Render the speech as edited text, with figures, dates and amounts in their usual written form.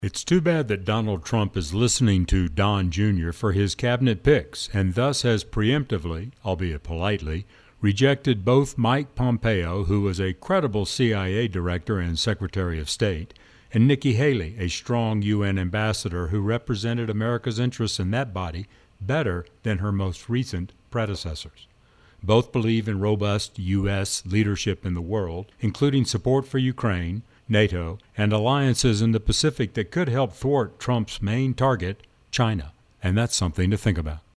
It's too bad that Donald Trump is listening to Don Jr. for his cabinet picks and thus has preemptively, albeit politely, rejected both Mike Pompeo, who was a credible CIA director and Secretary of State, and Nikki Haley, a strong UN ambassador who represented America's interests in that body better than her most recent predecessors. Both believe in robust U.S. leadership in the world, including support for Ukraine, NATO, and alliances in the Pacific that could help thwart Trump's main target, China. And that's something to think about.